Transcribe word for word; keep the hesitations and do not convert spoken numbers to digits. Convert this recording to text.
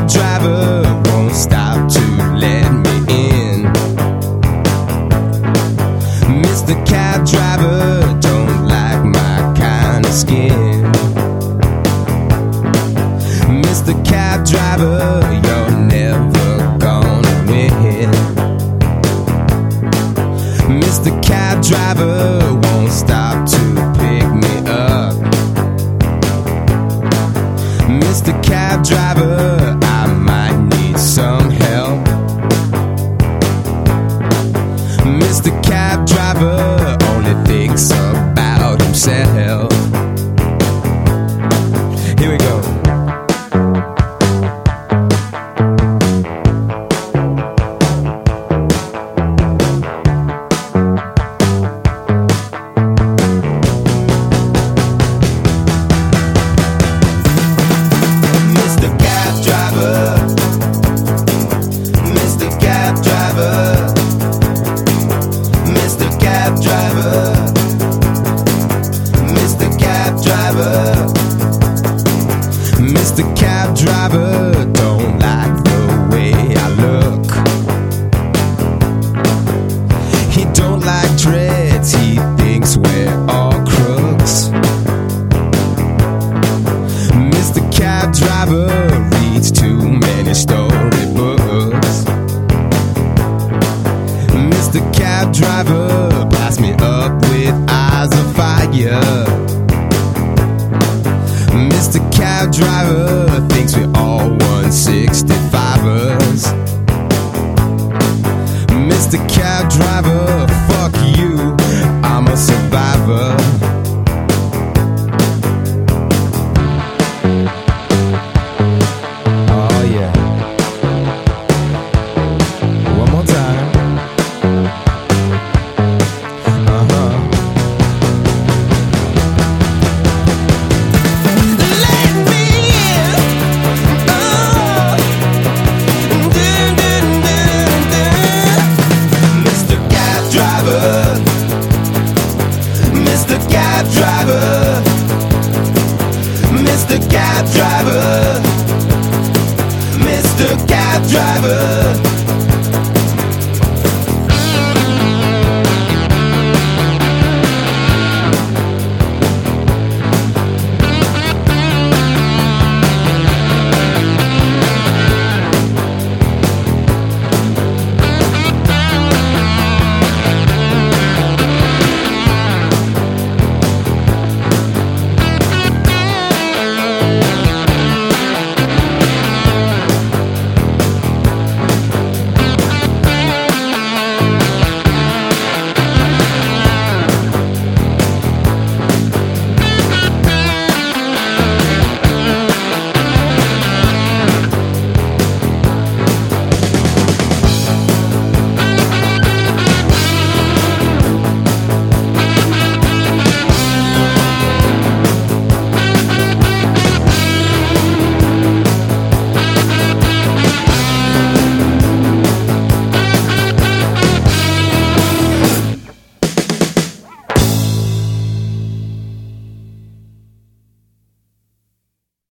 cab driver won't stop to let me in. Mister Cab Driver don't like my kind of skin. Mister Cab Driver, you're never gonna win. Mister Cab Driver won't stop to pick me up. Mister Cab Driver, I might need some help. Mister Cab Driver only thinks about himself. Here we go. Mister Cab Driver don't like the way I look. He don't like dreads, he thinks we're all crooks. Mister Cab Driver reads too many storybooks. Mister Cab Driver pass me up with eyes of fire. Mister Cab Driver thinks we're all one sixty-fivers. Mister Cab Driver, fuck you, I'm a survivor. Oh yeah. One more time. Uh-huh. Mister Cab Driver, Mister Cab Driver, Mister Cab Driver.